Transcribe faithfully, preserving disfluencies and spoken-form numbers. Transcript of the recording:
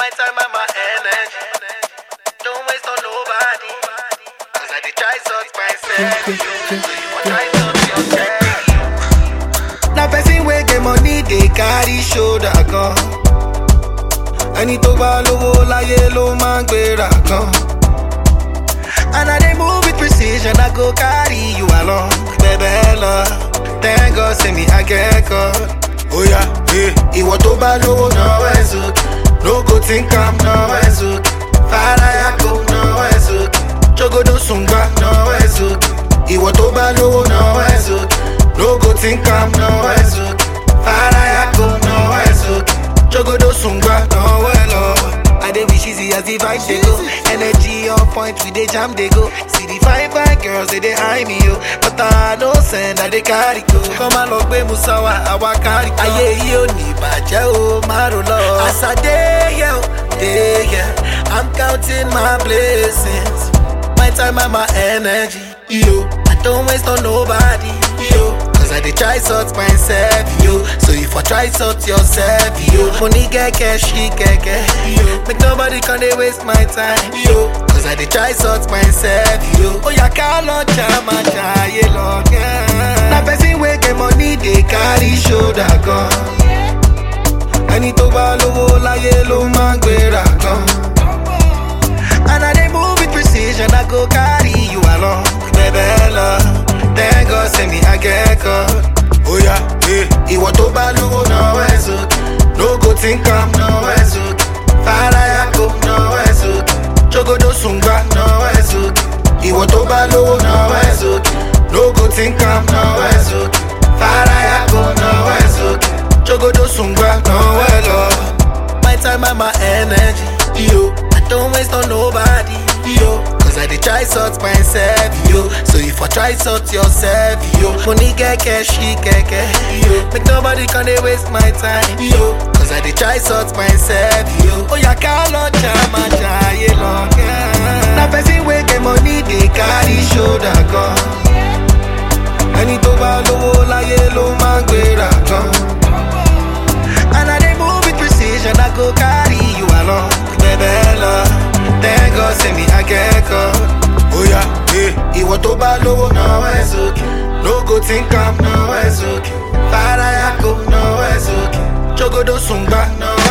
My time and my energy. Don't waste on nobody. Cause I did try sort myself. So you want try sort yourself. Now person wey get money they carry shoulder gun. Ẹni tó bá lówó láyé ló máa ń gbéra kan. And I dey move with precision, I go carry you along. Baby love, thank God say me I get caught. Oh yeah, hey. Ìwọ tó bá lówó náwó ẹ̀ sókè. No go think I'm náwó ẹ̀ sókè. Farayako náwó ẹ̀ sókè. Jogodo sungba náwó ẹ̀ sókè. Ìwọ tó bá lówó náwó ẹ̀ sókè. No go think I'm náwó ẹ̀ sókè. Farayako náwó ẹ̀ sókè. Jogodo sungba náwó ẹ̀ lọ́wọ́. I dey wish easy as the vibe they go. Energy on point, we dey jam they go. See the fine fine girls they dey eye me yo, but I no send that they carry go. Come on, look me musawa, awa carry go. Aye yo ni baje o maro lo. As I dey here, dey here, I'm counting my blessings. My time and my energy, yo. I don't waste on nobody, yo. Cause I dey try sort myself, yo. So if I try sort yourself, yo. Money get cash, she get cash, yo. Make nobody can they waste my time, yo. Cause I dey try sort myself, yo. Oh ya call chama chaye long, yeah. Na person wey get money they carry shoulder gun. Ẹni tó bá lówó láyé ló máa ń gbéra kan. And I dey move with precision, I go carry you along. Baby love, thank God say me I get caught. Oh yeah, hey. Ìwọ tó bá lówó náwó ẹ̀ sókè. No go think I'm náwó ẹ̀ sókè. Farayako náwó ẹ̀ sókè. Jogodo sungba náwó ẹ̀ sókè. Ìwọ tó bá lówó náwó ẹ̀ sókè. No go think I'm náwó ẹ̀ sókè. Farayako náwó ẹ̀ sókè. Jogodo sungba náwó ẹ̀ lọ́wọ́. My time and my energy, yo. I don't waste on nobody, yo. Cause I dey try sort myself, yo. So if I try sort yourself, yo. Money get cash, she get cash, yo. Make nobody can they waste my time, yo. Cause I dey try sort myself, yo. Oh ya call on chama chaye long, yeah. Na person wey get money they carry shoulder gun. Ẹni tó bá lówó láyé ló máa ń gbéra kan. And I dey move with precision, I go carry you along. Baby love, thank God say me I get caught. Oh yeah, hey. Ìwọ tó bá lówó náwó ẹ̀ sókè. No go think I'm náwó ẹ̀ sókè. Farayako náwó ẹ̀ sókè. Jogodo sungba náwó